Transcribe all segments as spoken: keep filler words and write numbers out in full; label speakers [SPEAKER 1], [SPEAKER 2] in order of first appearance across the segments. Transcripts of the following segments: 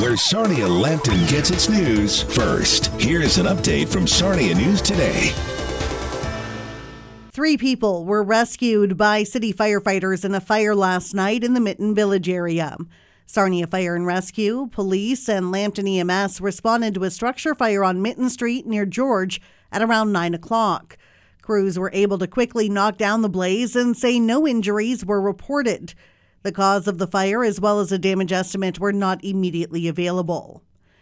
[SPEAKER 1] where Sarnia Lambton gets its news first. Here's an update from Sarnia News Today.
[SPEAKER 2] Three people were rescued by city firefighters in a fire last night in the Mitten Village area. Sarnia Fire and Rescue, police, and Lambton E M S responded to a structure fire on Mitten Street near George at around nine o'clock. Crews were able to quickly knock down the blaze and say no injuries were reported. The cause of the fire, as well as a damage estimate, were not immediately available.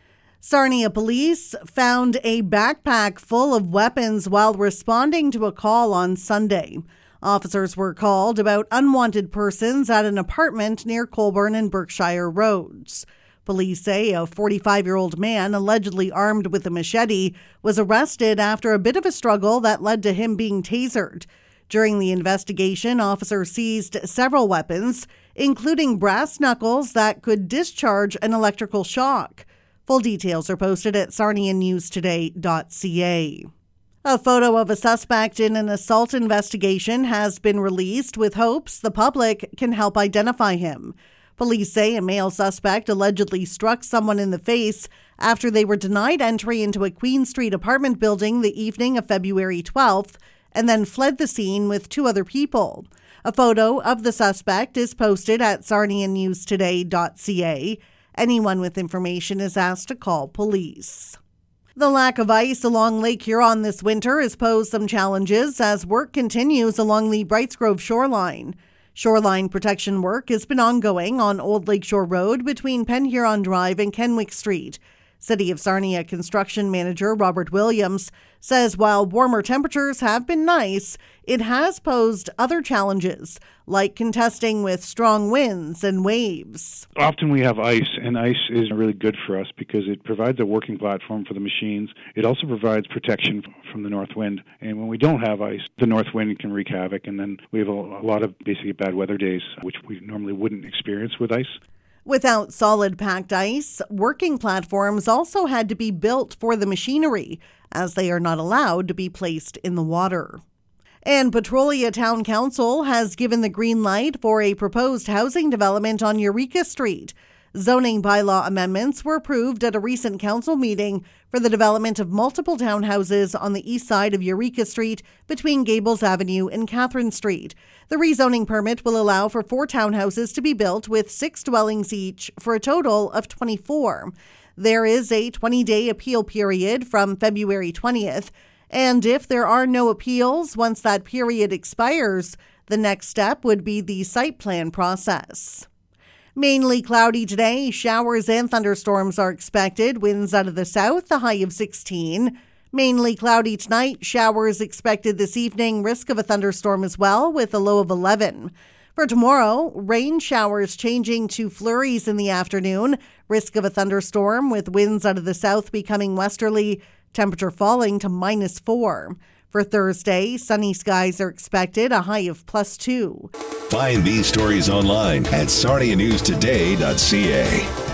[SPEAKER 2] Sarnia police found a backpack full of weapons while responding to a call on Sunday. Officers were called about unwanted persons at an apartment near Colborne and Berkshire Roads. Police say a forty-five-year-old man, allegedly armed with a machete, was arrested after a bit of a struggle that led to him being tasered. During the investigation, officers seized several weapons, including brass knuckles that could discharge an electrical shock. Full details are posted at sarnia news today dot c a. A photo of a suspect in an assault investigation has been released with hopes the public can help identify him. Police say a male suspect allegedly struck someone in the face after they were denied entry into a Queen Street apartment building the evening of February twelfth and then fled the scene with two other people. A photo of the suspect is posted at sarnia news today dot c a. Anyone with information is asked to call police. The lack of ice along Lake Huron this winter has posed some challenges as work continues along the Brights Grove shoreline. Shoreline protection work has been ongoing on Old Lakeshore Road between Penn Huron Drive and Kenwick Street. City of Sarnia construction manager Robert Williams says while warmer temperatures have been nice, it has posed other challenges, like contesting with strong winds and waves.
[SPEAKER 3] Often we have ice, and ice is really good for us because it provides a working platform for the machines. It also provides protection from the north wind. And when we don't have ice, the north wind can wreak havoc, and then we have a, a lot of basically bad weather days, which we normally wouldn't experience with ice.
[SPEAKER 2] Without solid packed ice, working platforms also had to be built for the machinery, as they are not allowed to be placed in the water. And Petrolia Town Council has given the green light for a proposed housing development on Eureka Street. Zoning bylaw amendments were approved at a recent council meeting for the development of multiple townhouses on the east side of Eureka Street between Gables Avenue and Catherine Street. The rezoning permit will allow for four townhouses to be built with six dwellings each for a total of twenty-four. There is a twenty-day appeal period from February twentieth, and if there are no appeals once that period expires, the next step would be the site plan process. Mainly cloudy today. Showers and thunderstorms are expected. Winds out of the south, a high of sixteen. Mainly cloudy tonight. Showers expected this evening. Risk of a thunderstorm as well with a low of eleven. For tomorrow, rain showers changing to flurries in the afternoon. Risk of a thunderstorm with winds out of the south becoming westerly. Temperature falling to minus four. For Thursday, sunny skies are expected. A high of plus two.
[SPEAKER 1] Find these stories online at sarnia news today dot c a.